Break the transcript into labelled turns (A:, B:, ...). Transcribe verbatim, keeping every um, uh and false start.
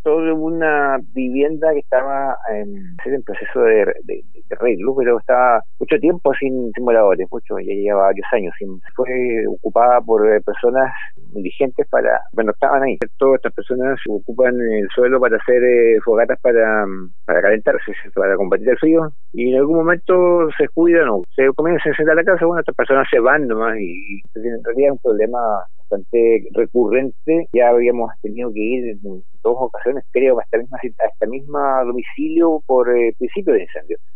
A: trató de una vivienda que estaba en, en proceso de, de, de arreglo, pero estaba mucho tiempo sin, sin moradores, mucho, ya llevaba varios años. Sin, fue ocupada por personas indigentes para, bueno, estaban ahí. Todas estas personas ocupan el suelo para hacer eh, fogatas para, para calentarse, para combatir el frío, y en algún momento se descuidan o se comienzan a encender la casa. Bueno, estas personas se van nomás, y, y en realidad es un problema bastante recurrente. Ya habíamos tenido que ir en dos ocasiones, creo, a esta misma, a esta misma domicilio por eh, principio de incendio.